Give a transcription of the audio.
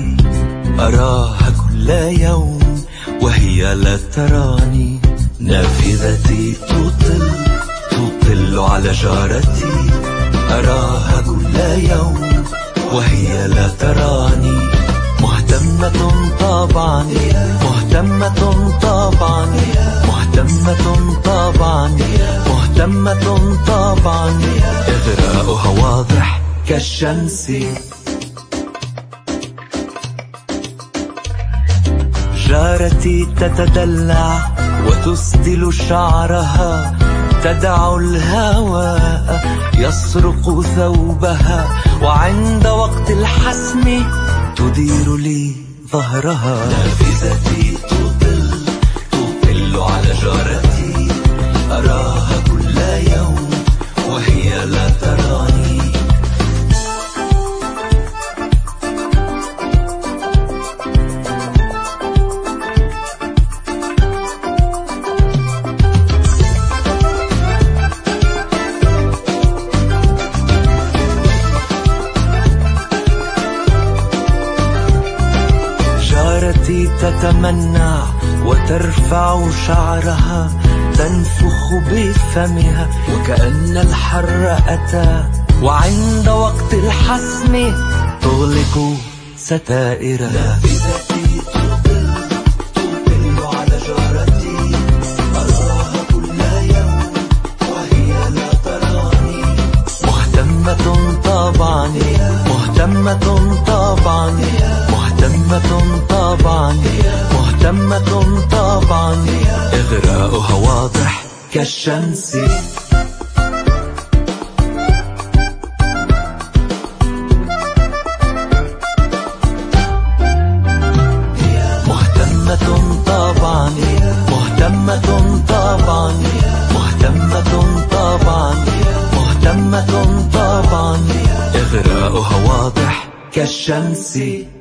جارتي أراها كل يوم وهي لا تراني. نافذتي تطل على جارتي أراها كل يوم وهي لا تراني. مهتمة طبعا، مهتمة طبعا، مهتمة طبعا، مهتمة طبعا. إغراءها واضح كالشمس. جارتي تتدلع وتسدل شعرها، تدع الهواء يسرق ثوبها، وعند وقت الحسم تدير لي ظهرها. نافذتي تطل على جارتي أراها كل يوم وهي لا تراني. جارتي تتمنع وترفع شعرها، تنفخ بفمها وكأن الحر أتى، وعند وقت الحسم تغلق ستائرها. نافذتي تطل على جارتي أراها كل يوم وهي لا تراني. مهتمة طبعا، مهتمة طبعا، مهتمة طبعا، مهتمة طبعا. إغراءها واضح كالشمس. مهتمة طبعا، مهتمة طبعا، مهتمة طبعا، مهتمة طبعا. إغراءها واضح كالشمس.